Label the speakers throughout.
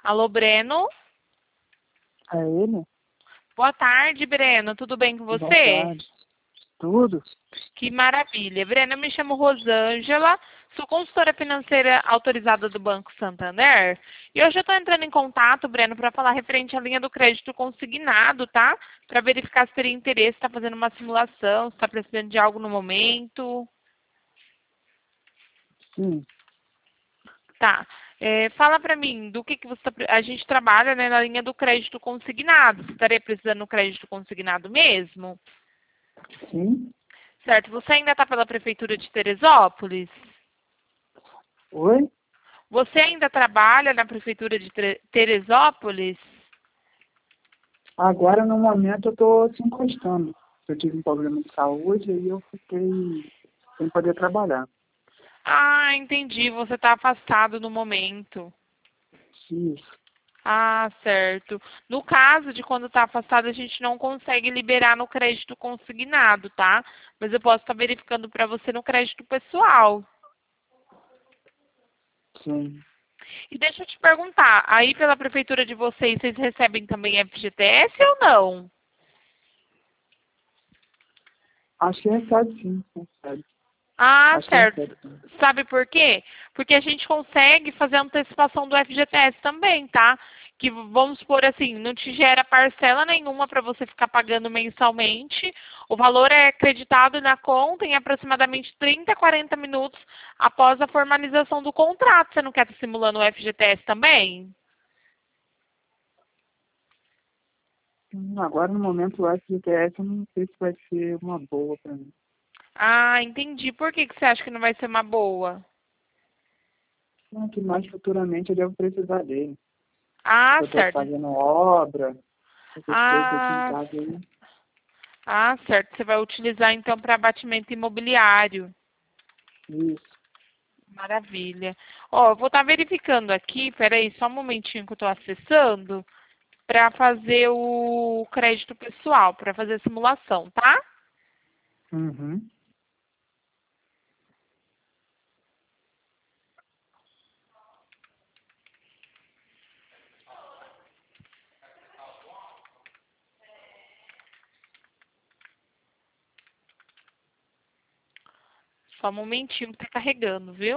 Speaker 1: Alô, Breno?
Speaker 2: É ele?
Speaker 1: Boa tarde, Breno. Tudo bem com
Speaker 2: Boa
Speaker 1: você?
Speaker 2: tarde. Tudo?
Speaker 1: Que maravilha. Breno, eu me chamo Rosângela, sou consultora financeira autorizada do Banco Santander. E hoje eu estou entrando em contato, Breno, para falar referente à linha do crédito consignado, tá? Para verificar se teria interesse, se está fazendo uma simulação, se está precisando de algo no momento.
Speaker 2: Sim.
Speaker 1: Tá. Fala para mim, do que você a gente trabalha, né, na linha do crédito consignado. Você estaria precisando do crédito consignado mesmo?
Speaker 2: Sim.
Speaker 1: Certo. Você ainda está pela Prefeitura de Teresópolis?
Speaker 2: Oi?
Speaker 1: Você ainda trabalha na Prefeitura de Teresópolis?
Speaker 2: Agora, no momento, eu tô se encostando. Eu tive um problema de saúde e eu fiquei sem poder trabalhar.
Speaker 1: Ah, entendi. Você está afastado no momento.
Speaker 2: Isso.
Speaker 1: Ah, certo. No caso de quando está afastado, a gente não consegue liberar no crédito consignado, tá? Mas eu posso estar verificando para você no crédito pessoal.
Speaker 2: Sim.
Speaker 1: E deixa eu te perguntar, aí pela prefeitura de vocês recebem também FGTS ou não?
Speaker 2: Acho que recebe sim. Recebe.
Speaker 1: Ah,
Speaker 2: Acho que
Speaker 1: certo.
Speaker 2: recebe sim.
Speaker 1: Sabe por quê? Porque a gente consegue fazer a antecipação do FGTS também, tá? Que vamos supor assim, não te gera parcela nenhuma para você ficar pagando mensalmente. O valor é acreditado na conta em aproximadamente 30 a 40 minutos após a formalização do contrato. Você não quer estar simulando o FGTS também?
Speaker 2: Agora, no momento, o FGTS eu não sei se vai ser uma boa para mim.
Speaker 1: Ah, entendi. Por que você acha que não vai ser uma boa?
Speaker 2: Não, que mais futuramente eu devo precisar dele.
Speaker 1: Ah,
Speaker 2: Eu tô
Speaker 1: certo.
Speaker 2: fazendo obra, essas coisas aqui em
Speaker 1: Ah,
Speaker 2: casa aí.
Speaker 1: certo. Você vai utilizar então para abatimento imobiliário.
Speaker 2: Isso.
Speaker 1: Maravilha. Ó, eu vou estar verificando aqui, peraí, só um momentinho que eu estou acessando, para fazer o crédito pessoal, para fazer a simulação, tá?
Speaker 2: Uhum.
Speaker 1: Só um momentinho que está carregando, viu?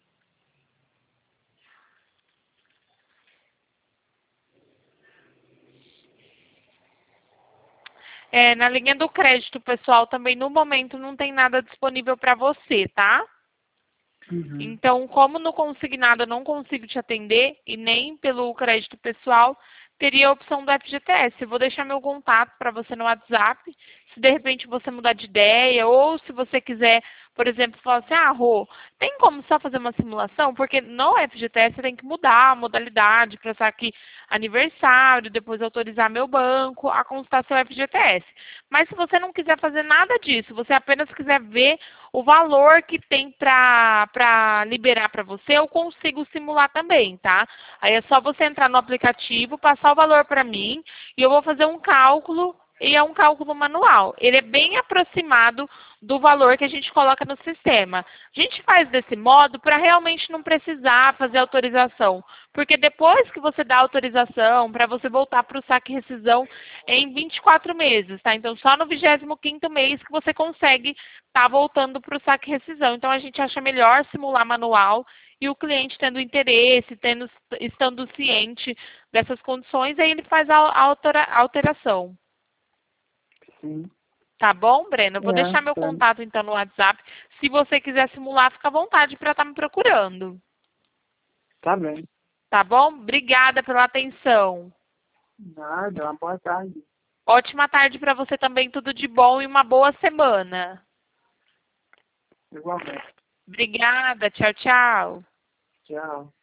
Speaker 1: Na linha do crédito pessoal também, no momento, não tem nada disponível para você, tá?
Speaker 2: Uhum.
Speaker 1: Então, como no consignado eu não consigo te atender e nem pelo crédito pessoal, teria a opção do FGTS. Eu vou deixar meu contato para você no WhatsApp. Se de repente você mudar de ideia ou se você quiser, por exemplo, falar assim, Rô, tem como só fazer uma simulação? Porque no FGTS você tem que mudar a modalidade para saque aniversário, depois autorizar meu banco a constar seu FGTS. Mas se você não quiser fazer nada disso, você apenas quiser ver o valor que tem para liberar para você, eu consigo simular também, tá? Aí é só você entrar no aplicativo, passar o valor para mim e eu vou fazer um cálculo e é um cálculo manual. Ele é bem aproximado do valor que a gente coloca no sistema. A gente faz desse modo para realmente não precisar fazer autorização, porque depois que você dá autorização para você voltar para o saque e rescisão é em 24 meses, tá? Então só no 25º mês que você consegue estar voltando para o saque e rescisão. Então a gente acha melhor simular manual e o cliente tendo interesse, estando ciente dessas condições, aí ele faz a alteração.
Speaker 2: Sim.
Speaker 1: Tá bom, Breno? Eu vou deixar meu
Speaker 2: É.
Speaker 1: contato então no WhatsApp. Se você quiser simular, fica à vontade para estar me procurando.
Speaker 2: Tá bem.
Speaker 1: Tá bom? Obrigada pela atenção.
Speaker 2: Nada, uma boa tarde.
Speaker 1: Ótima tarde para você também, tudo de bom e uma boa semana.
Speaker 2: Igualmente.
Speaker 1: Obrigada, tchau, tchau.
Speaker 2: Tchau.